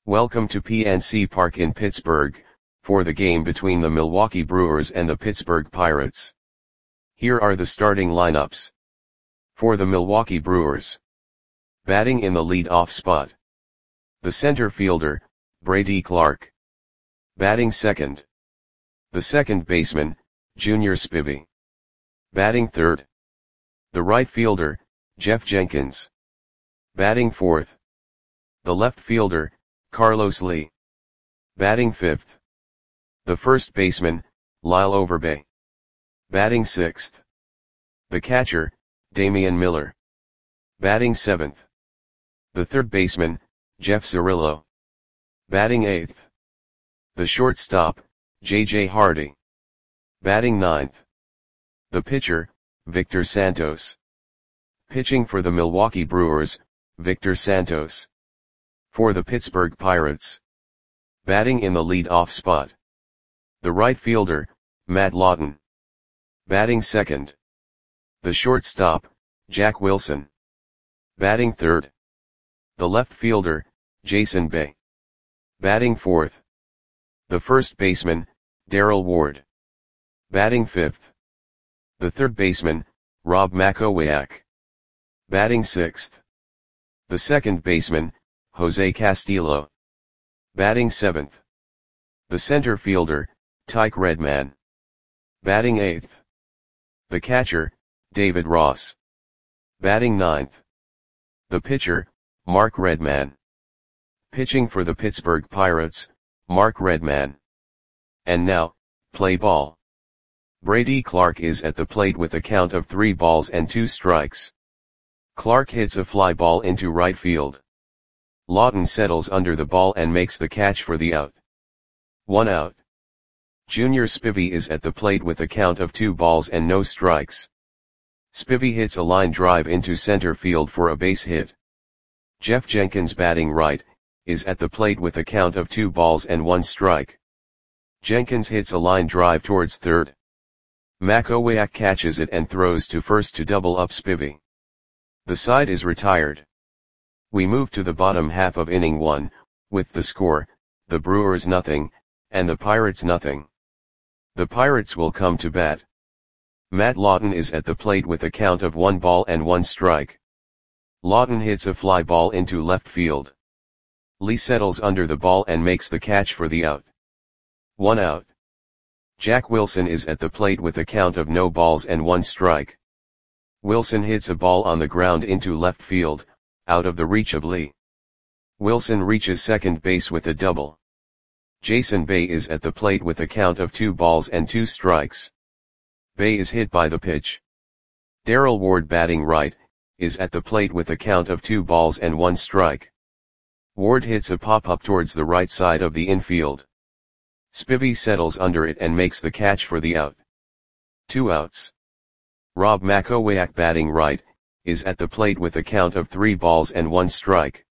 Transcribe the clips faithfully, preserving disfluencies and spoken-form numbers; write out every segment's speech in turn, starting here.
Welcome to P N C Park in Pittsburgh, for the game between the Milwaukee Brewers and the Pittsburgh Pirates. Here are the starting lineups. For the Milwaukee Brewers. Batting in the lead-off spot. The center fielder, Brady Clark. Batting second. The second baseman, Junior Spivey. Batting third. The right fielder, Jeff Jenkins. Batting fourth. The left fielder, Carlos Lee. Batting fifth. The first baseman, Lyle Overbay. Batting sixth. The catcher, Damian Miller. Batting seventh. The third baseman, Jeff Cirillo. Batting eighth. The shortstop, J J Hardy. Batting ninth. The pitcher, Victor Santos. Pitching for the Milwaukee Brewers, Victor Santos. For the Pittsburgh Pirates. Batting in the lead-off spot. The right fielder, Matt Lawton. Batting second. The shortstop, Jack Wilson. Batting third. The left fielder, Jason Bay. Batting fourth. The first baseman, Darrell Ward. Batting fifth. The third baseman, Rob Makowiak. Batting sixth. The second baseman, Jose Castillo. Batting seventh. The center fielder, Tyke Redman. Batting eighth. The catcher, David Ross. Batting ninth. The pitcher, Mark Redman. Pitching for the Pittsburgh Pirates, Mark Redman. And now, play ball. Brady Clark is at the plate with a count of three balls and two strikes. Clark hits a fly ball into right field. Lawton settles under the ball and makes the catch for the out. One out. Junior Spivey is at the plate with a count of two balls and no strikes. Spivey hits a line drive into center field for a base hit. Jeff Jenkins, batting right, is at the plate with a count of two balls and one strike. Jenkins hits a line drive towards third. Makowiak catches it and throws to first to double up Spivey. The side is retired. We move to the bottom half of inning one, with the score, the Brewers nothing, and the Pirates nothing. The Pirates will come to bat. Matt Lawton is at the plate with a count of one ball and one strike. Lawton hits a fly ball into left field. Lee settles under the ball and makes the catch for the out. One out. Jack Wilson is at the plate with a count of no balls and one strike. Wilson hits a ball on the ground into left field, out of the reach of Lee. Wilson reaches second base with a double. Jason Bay is at the plate with a count of two balls and two strikes. Bay is hit by the pitch. Darrell Ward, batting right, is at the plate with a count of two balls and one strike. Ward hits a pop-up towards the right side of the infield. Spivey settles under it and makes the catch for the out. Two outs. Rob Makowiak, batting right, is at the plate with a count of three balls and one strike.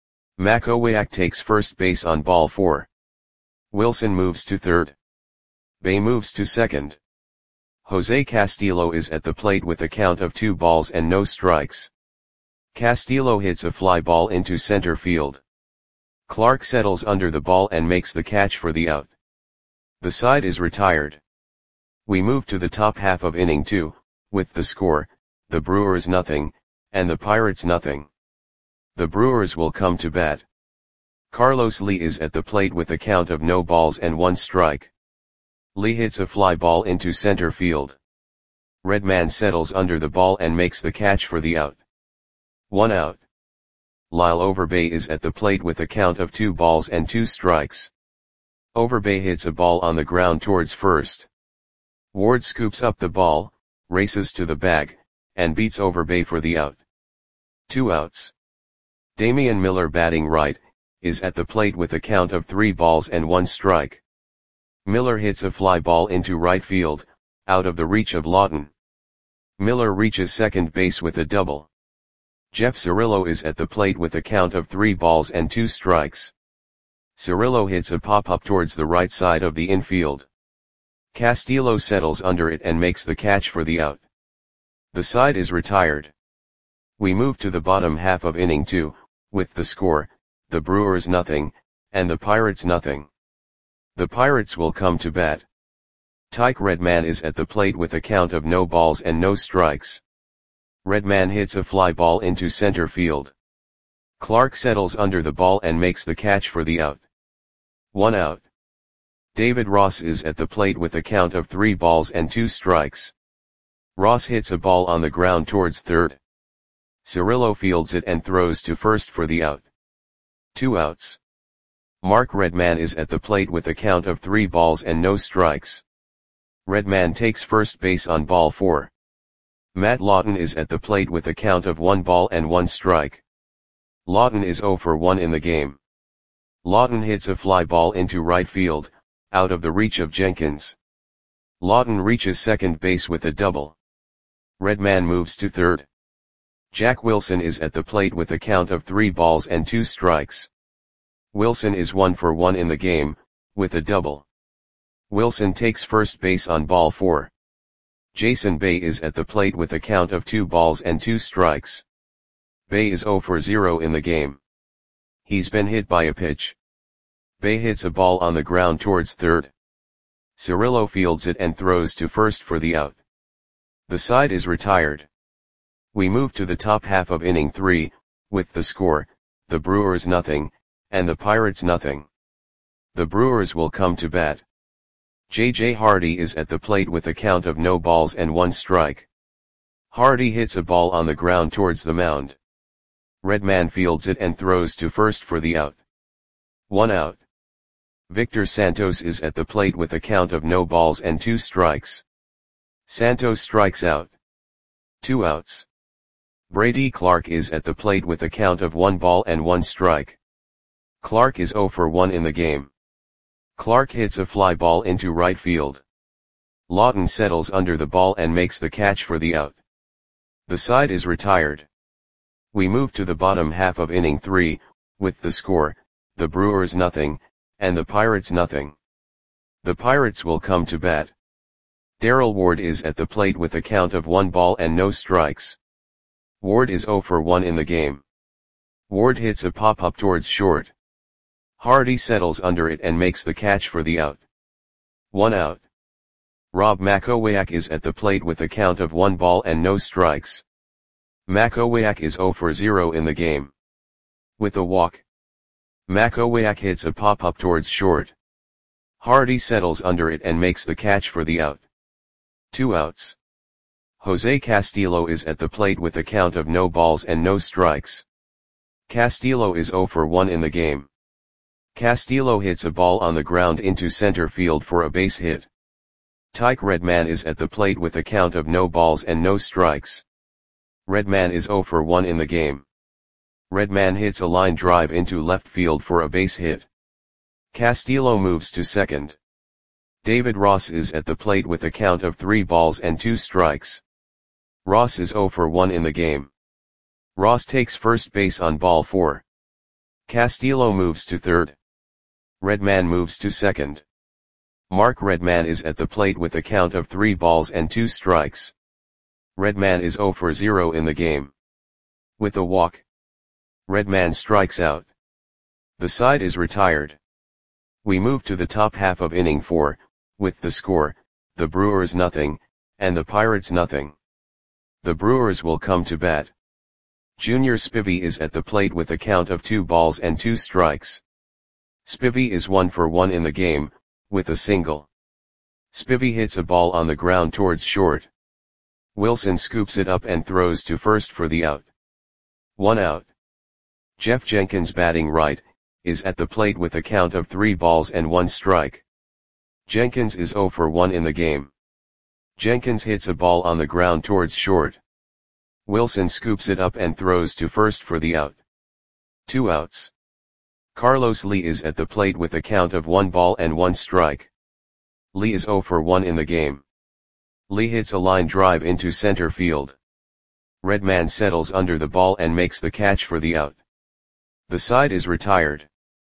Makowiak takes first base on ball four. Wilson moves to third. Bay moves to second. Jose Castillo is at the plate with a count of two balls and no strikes. Castillo hits a fly ball into center field. Clark settles under the ball and makes the catch for the out. The side is retired. We move to the top half of inning two, with the score, the Brewers nothing, and the Pirates nothing. The Brewers will come to bat. Carlos Lee is at the plate with a count of no balls and one strike. Lee hits a fly ball into center field. Redman settles under the ball and makes the catch for the out. One out. Lyle Overbay is at the plate with a count of two balls and two strikes. Overbay hits a ball on the ground towards first. Ward scoops up the ball, races to the bag, and beats Overbay for the out. Two outs. Damian Miller, batting right, is at the plate with a count of three balls and one strike. Miller hits a fly ball into right field, out of the reach of Lawton. Miller reaches second base with a double. Jeff Cirillo is at the plate with a count of three balls and two strikes. Cirillo hits a pop-up towards the right side of the infield. Castillo settles under it and makes the catch for the out. The side is retired. We move to the bottom half of inning two, with the score, the Brewers nothing, and the Pirates nothing. The Pirates will come to bat. Tyke Redman is at the plate with a count of no balls and no strikes. Redman hits a fly ball into center field. Clark settles under the ball and makes the catch for the out. One out. David Ross is at the plate with a count of three balls and two strikes. Ross hits a ball on the ground towards third. Cirillo fields it and throws to first for the out. Two outs. Mark Redman is at the plate with a count of three balls and no strikes. Redman takes first base on ball four. Matt Lawton is at the plate with a count of one ball and one strike. Lawton is oh for one in the game. Lawton hits a fly ball into right field, out of the reach of Jenkins. Lawton reaches second base with a double. Redman moves to third. Jack Wilson is at the plate with a count of three balls and two strikes. Wilson is one for one in the game, with a double. Wilson takes first base on ball four. Jason Bay is at the plate with a count of two balls and two strikes. Bay is oh for zero in the game. He's been hit by a pitch. Bay hits a ball on the ground towards third. Cirillo fields it and throws to first for the out. The side is retired. We move to the top half of inning three, with the score, the Brewers nothing, and the Pirates nothing. The Brewers will come to bat. J J Hardy is at the plate with a count of no balls and one strike. Hardy hits a ball on the ground towards the mound. Redman fields it and throws to first for the out. One out. Victor Santos is at the plate with a count of no balls and two strikes. Santos strikes out. Two outs. Brady Clark is at the plate with a count of one ball and one strike. Clark is oh for one in the game. Clark hits a fly ball into right field. Lawton settles under the ball and makes the catch for the out. The side is retired. We move to the bottom half of inning three, with the score, the Brewers nothing, and the Pirates nothing. The Pirates will come to bat. Darrell Ward is at the plate with a count of one ball and no strikes. Ward is oh for one in the game. Ward hits a pop-up towards short. Hardy settles under it and makes the catch for the out. One out. Rob Makowiak is at the plate with a count of one ball and no strikes. Makowiak is oh for zero in the game. With a walk. Makowiak hits a pop-up towards short. Hardy settles under it and makes the catch for the out. Two outs. Jose Castillo is at the plate with a count of no balls and no strikes. Castillo is oh for one in the game. Castillo hits a ball on the ground into center field for a base hit. Tyke Redman is at the plate with a count of no balls and no strikes. Redman is oh for one in the game. Redman hits a line drive into left field for a base hit. Castillo moves to second. David Ross is at the plate with a count of three balls and two strikes. Ross is oh for one in the game. Ross takes first base on ball four. Castillo moves to third. Redman moves to second. Mark Redman is at the plate with a count of three balls and two strikes. Redman is oh for zero in the game. With a walk. Redman strikes out. The side is retired. We move to the top half of inning four, with the score, the Brewers nothing, and the Pirates nothing. The Brewers will come to bat. Junior Spivey is at the plate with a count of two balls and two strikes. Spivey is one for one in the game, with a single. Spivey hits a ball on the ground towards short. Wilson scoops it up and throws to first for the out. One out. Jeff Jenkins, batting right, is at the plate with a count of three balls and one strike. Jenkins is oh for one in the game. Jenkins hits a ball on the ground towards short. Wilson scoops it up and throws to first for the out. Two outs. Carlos Lee is at the plate with a count of one ball and one strike. Lee is oh for one in the game. Lee hits a line drive into center field. Redman settles under the ball and makes the catch for the out. The side is retired.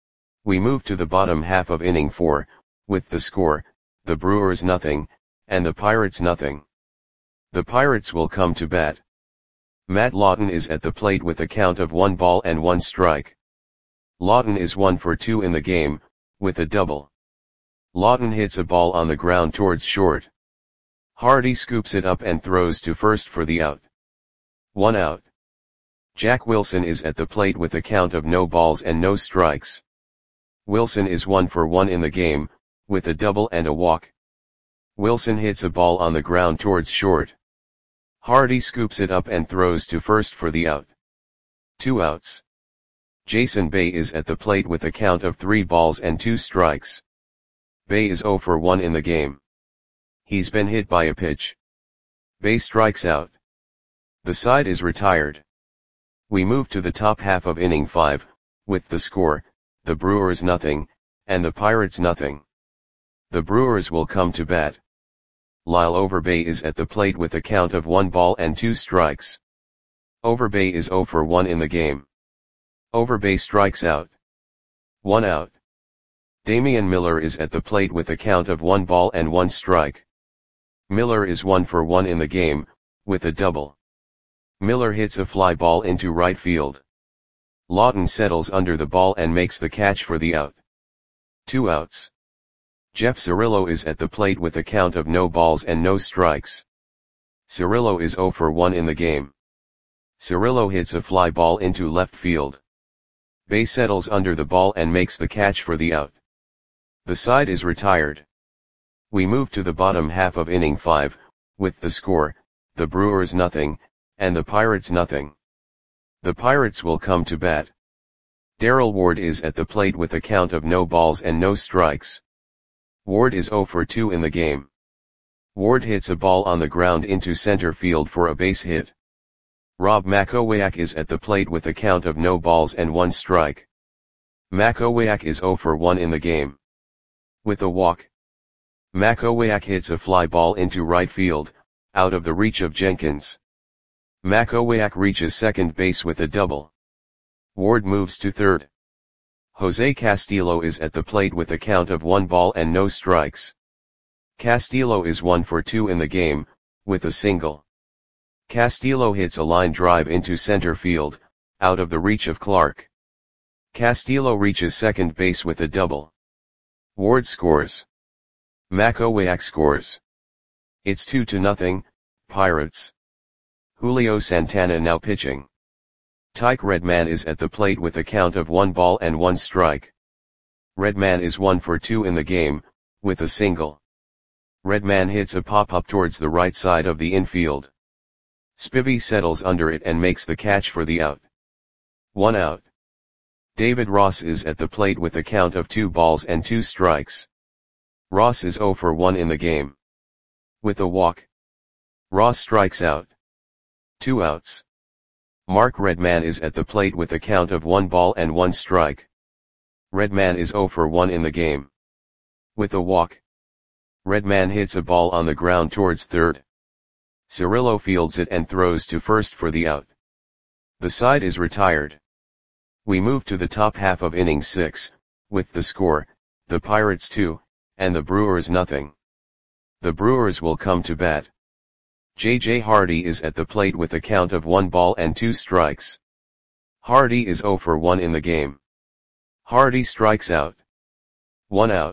We move to the bottom half of inning four, with the score, the Brewers nothing, and the Pirates nothing. The Pirates will come to bat. Matt Lawton is at the plate with a count of one ball and one strike. Lawton is one for two in the game, with a double. Lawton hits a ball on the ground towards short. Hardy scoops it up and throws to first for the out. One out. Jack Wilson is at the plate with a count of no balls and no strikes. Wilson is one for one in the game, with a double and a walk. Wilson hits a ball on the ground towards short. Hardy scoops it up and throws to first for the out. Two outs. Jason Bay is at the plate with a count of three balls and two strikes. Bay is zero for one in the game. He's been hit by a pitch. Bay strikes out. The side is retired. We move to the top half of inning five, with the score, the Brewers nothing, and the Pirates nothing. The Brewers will come to bat. Lyle Overbay is at the plate with a count of one ball and two strikes. Overbay is zero for one in the game. Overbay strikes out. One out. Damian Miller is at the plate with a count of one ball and one strike. Miller is one for one in the game, with a double. Miller hits a fly ball into right field. Lawton settles under the ball and makes the catch for the out. Two outs. Jeff Cirillo is at the plate with a count of no balls and no strikes. Cirillo is zero for one in the game. Cirillo hits a fly ball into left field. Bay settles under the ball and makes the catch for the out. The side is retired. We move to the bottom half of inning five, with the score, the Brewers nothing, and the Pirates nothing. The Pirates will come to bat. Darrell Ward is at the plate with a count of no balls and no strikes. Ward is zero for two in the game. Ward hits a ball on the ground into center field for a base hit. Rob Makowiak is at the plate with a count of no balls and one strike. Makowiak is zero for one in the game. With a walk. Makowiak hits a fly ball into right field, out of the reach of Jenkins. Makowiak reaches second base with a double. Ward moves to third. Jose Castillo is at the plate with a count of one ball and no strikes. Castillo is one for two in the game, with a single. Castillo hits a line drive into center field, out of the reach of Clark. Castillo reaches second base with a double. Ward scores. Makowiak scores. It's two to nothing, Pirates. Julio Santana now pitching. Tyke Redman is at the plate with a count of one ball and one strike. Redman is one for two in the game, with a single. Redman hits a pop-up towards the right side of the infield. Spivey settles under it and makes the catch for the out. One out. David Ross is at the plate with a count of two balls and two strikes. Ross is zero for one in the game. With a walk. Ross strikes out. Two outs. Mark Redman is at the plate with a count of one ball and one strike. Redman is zero for one in the game. With a walk. Redman hits a ball on the ground towards third. Cirillo fields it and throws to first for the out. The side is retired. We move to the top half of inning six, with the score, the Pirates two, and the Brewers nothing. The Brewers will come to bat. J J Hardy is at the plate with a count of one ball and two strikes. Hardy is zero for one in the game. Hardy strikes out. One out.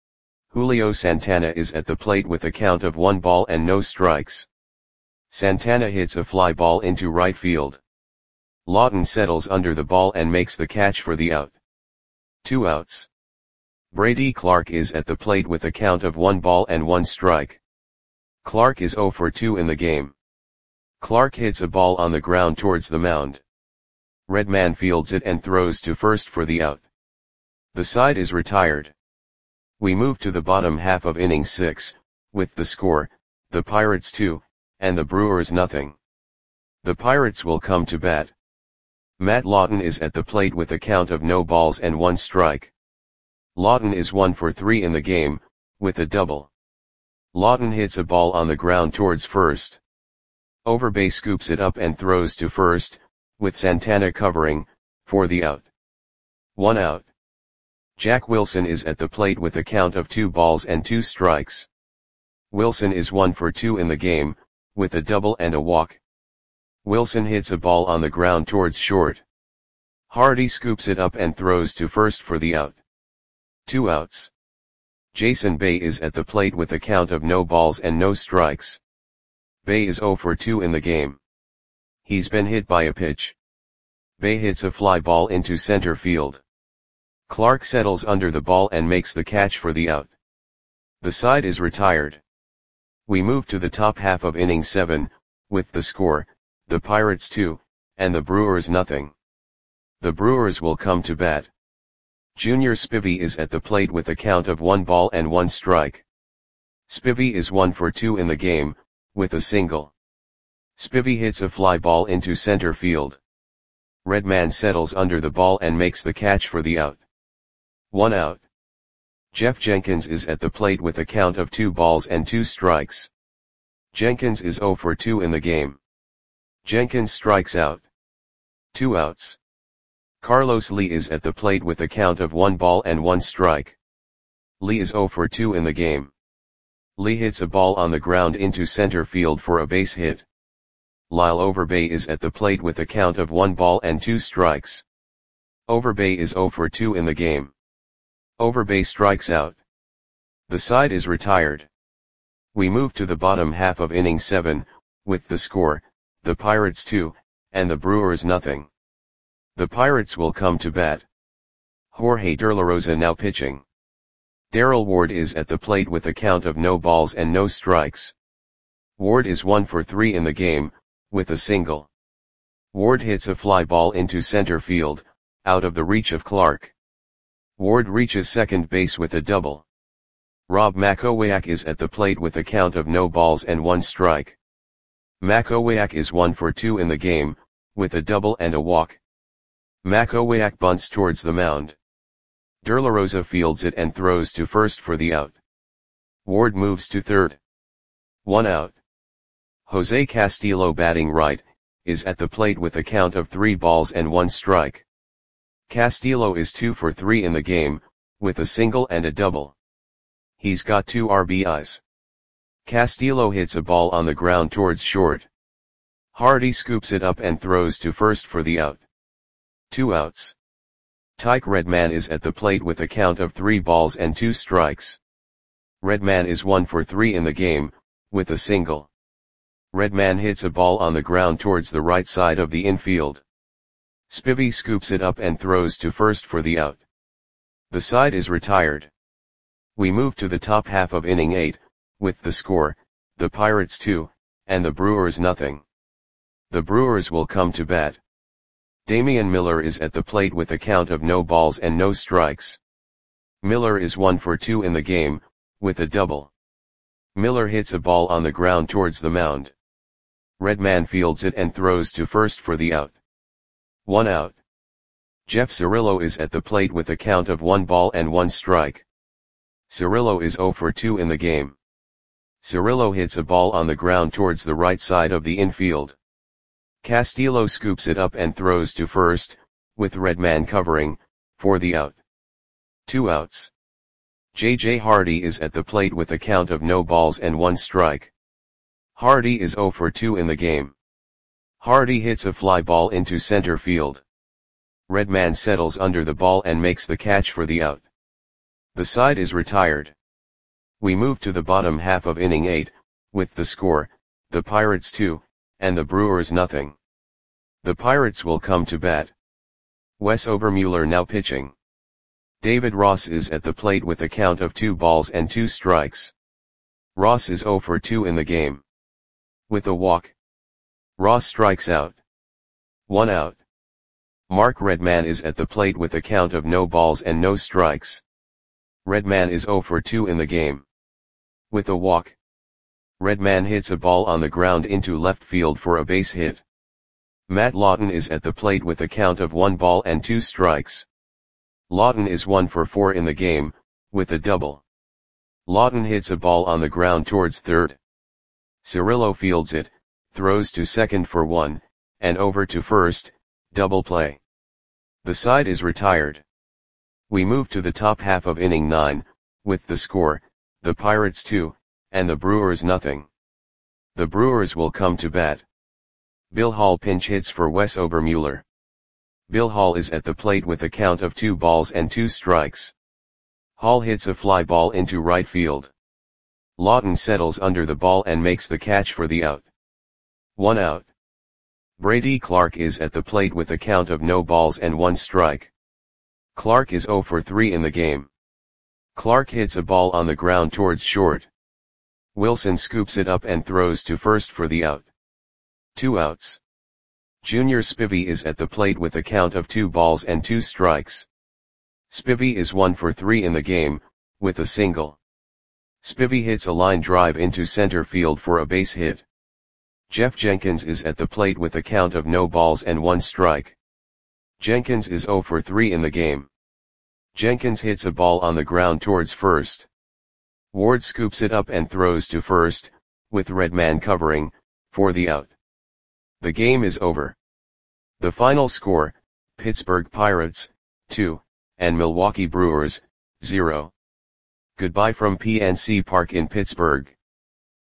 Julio Santana is at the plate with a count of one ball and no strikes. Santana hits a fly ball into right field. Lawton settles under the ball and makes the catch for the out. Two outs. Brady Clark is at the plate with a count of one ball and one strike. Clark is zero for two in the game. Clark hits a ball on the ground towards the mound. Redman fields it and throws to first for the out. The side is retired. We move to the bottom half of inning six, with the score, the Pirates two, and the Brewers nothing. The Pirates will come to bat. Matt Lawton is at the plate with a count of no balls and one strike. Lawton is one for three in the game, with a double. Lawton hits a ball on the ground towards first. Overbay scoops it up and throws to first, with Santana covering, for the out. One out. Jack Wilson is at the plate with a count of two balls and two strikes. Wilson is one for two in the game, with a double and a walk. Wilson hits a ball on the ground towards short. Hardy scoops it up and throws to first for the out. Two outs. Jason Bay is at the plate with a count of no balls and no strikes. Bay is oh for two in the game. He's been hit by a pitch. Bay hits a fly ball into center field. Clark settles under the ball and makes the catch for the out. The side is retired. We move to the top half of inning seven, with the score, the Pirates two, and the Brewers nothing. The Brewers will come to bat. Junior Spivey is at the plate with a count of one ball and one strike. Spivey is one for two in the game, with a single. Spivey hits a fly ball into center field. Redman settles under the ball and makes the catch for the out. One out. Jeff Jenkins is at the plate with a count of two balls and two strikes. Jenkins is oh for two in the game. Jenkins strikes out. Two outs. Carlos Lee is at the plate with a count of one ball and one strike. Lee is oh for two in the game. Lee hits a ball on the ground into center field for a base hit. Lyle Overbay is at the plate with a count of one ball and two strikes. Overbay is oh for two in the game. Overbay strikes out. The side is retired. We move to the bottom half of inning seven, with the score, the Pirates two, and the Brewers nothing. The Pirates will come to bat. Jorge De La Rosa now pitching. Darrell Ward is at the plate with a count of no balls and no strikes. Ward is one for three in the game, with a single. Ward hits a fly ball into center field, out of the reach of Clark. Ward reaches second base with a double. Rob Makowiak is at the plate with a count of no balls and one strike. Makowiak is one for two in the game, with a double and a walk. Makowiak bunts towards the mound. De La Rosa fields it and throws to first for the out. Ward moves to third. One out. Jose Castillo, batting right, is at the plate with a count of three balls and one strike. Castillo is two for three in the game, with a single and a double. He's got two R B Is. Castillo hits a ball on the ground towards short. Hardy scoops it up and throws to first for the out. Two outs. Tyke Redman is at the plate with a count of three balls and two strikes. Redman is one for three in the game, with a single. Redman hits a ball on the ground towards the right side of the infield. Spivey scoops it up and throws to first for the out. The side is retired. We move to the top half of inning eight, with the score, the Pirates two, and the Brewers nothing. The Brewers will come to bat. Damian Miller is at the plate with a count of no balls and no strikes. Miller is one for two in the game, with a double. Miller hits a ball on the ground towards the mound. Redman fields it and throws to first for the out. One out. Jeff Cirillo is at the plate with a count of one ball and one strike. Cirillo is oh for two in the game. Cirillo hits a ball on the ground towards the right side of the infield. Castillo scoops it up and throws to first, with Redman covering, for the out. Two outs. J J Hardy is at the plate with a count of no balls and one strike. Hardy is oh for two in the game. Hardy hits a fly ball into center field. Redman settles under the ball and makes the catch for the out. The side is retired. We move to the bottom half of inning eight, with the score, the Pirates two, and the Brewers nothing. The Pirates will come to bat. Wes Obermuller now pitching. David Ross is at the plate with a count of two balls and two strikes. Ross is oh for two in the game. With a walk. Ross strikes out. One out. Mark Redman is at the plate with a count of no balls and no strikes. Redman is oh for two in the game. With a walk. Redman hits a ball on the ground into left field for a base hit. Matt Lawton is at the plate with a count of one ball and two strikes. Lawton is one for four in the game, with a double. Lawton hits a ball on the ground towards third. Cirillo fields it, throws to second for one, and over to first, double play. The side is retired. We move to the top half of inning nine, with the score, the Pirates two, and the Brewers nothing. The Brewers will come to bat. Bill Hall pinch hits for Wes Obermuller. Bill Hall is at the plate with a count of two balls and two strikes. Hall hits a fly ball into right field. Lawton settles under the ball and makes the catch for the out. One out. Brady Clark is at the plate with a count of no balls and one strike. Clark is zero for three in the game. Clark hits a ball on the ground towards short. Wilson scoops it up and throws to first for the out. Two outs. Junior Spivey is at the plate with a count of two balls and two strikes. Spivey is one for three in the game, with a single. Spivey hits a line drive into center field for a base hit. Jeff Jenkins is at the plate with a count of no balls and one strike. Jenkins is zero for three in the game. Jenkins hits a ball on the ground towards first. Ward scoops it up and throws to first, with Redman covering, for the out. The game is over. The final score, Pittsburgh Pirates, two, and Milwaukee Brewers, zero. Goodbye from P N C Park in Pittsburgh.